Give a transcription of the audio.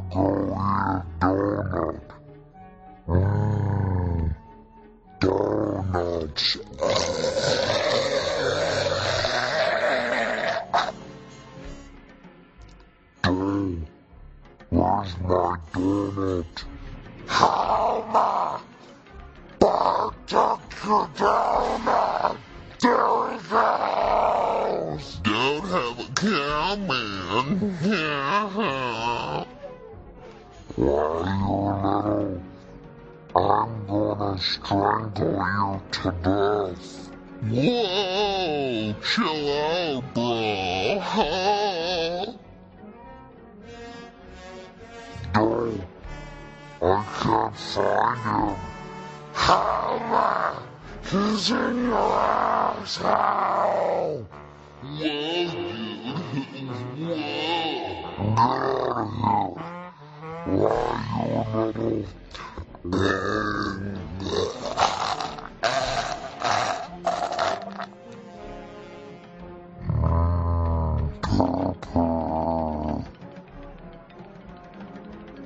go eat a donut. Donuts. Where's my donut? Helma! Bart took your donut! There he goes! Don't have a cow, man. Why, you little... I'm gonna strangle you to death. Whoa! Chill out, bro. No, I can't find him. Helma! He's in your asshole! Whoa, dude. Whoa! Get out of here! Why, you little... Papa.